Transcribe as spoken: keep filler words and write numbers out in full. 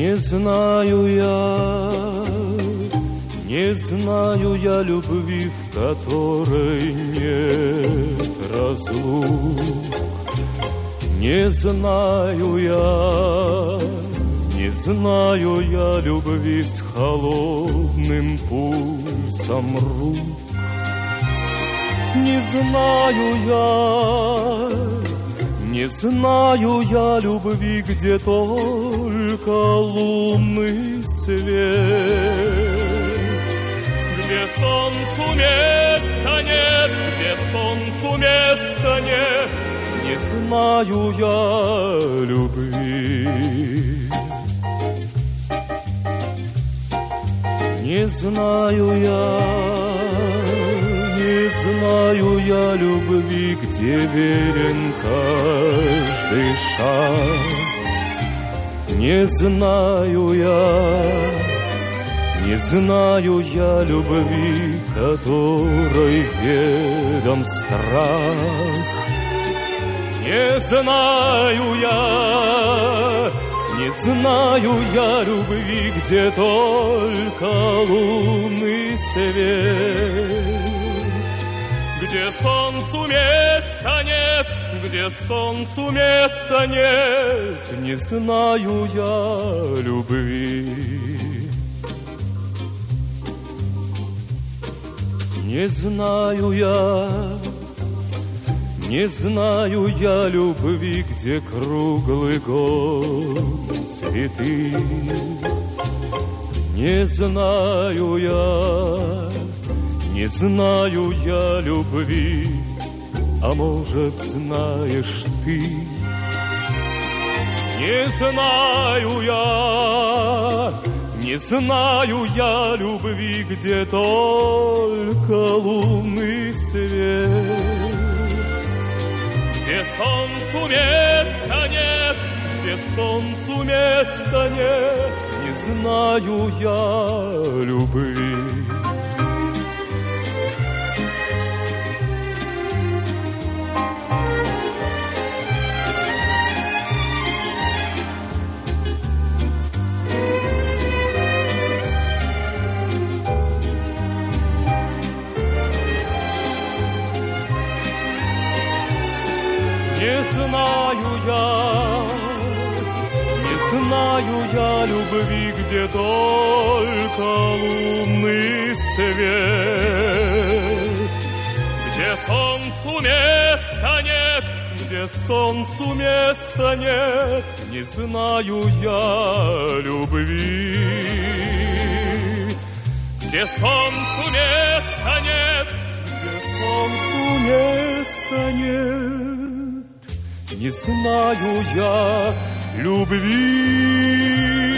Не знаю я, не знаю я любви, в которой нет разлук. Не знаю я, не знаю я любви с холодным пульсом рук. Не знаю я, не знаю я любви, где только лунный свет, где солнцу места нет, где солнцу места нет. Не знаю я любви. Не знаю я, не знаю я любви, где верен каждый шаг. Не знаю я, не знаю я любви, которой ведом страх. Не знаю я, не знаю я любви, где только лунный свет, где солнцу места нет, где солнцу места нет. Не знаю я любви. Не знаю я, не знаю я любви, где круглый год цветы. Не знаю я, не знаю я любви, а может, знаешь ты. Не знаю я, не знаю я любви, где только лунный свет, где солнцу места нет, где солнцу места нет. Не знаю я любви. Не знаю я, не знаю я любви, где только лунный свет, где солнцу места нет, где солнцу места нет. Не знаю я любви, где солнцу места нет, где солнцу места нет. Не знаю я любви.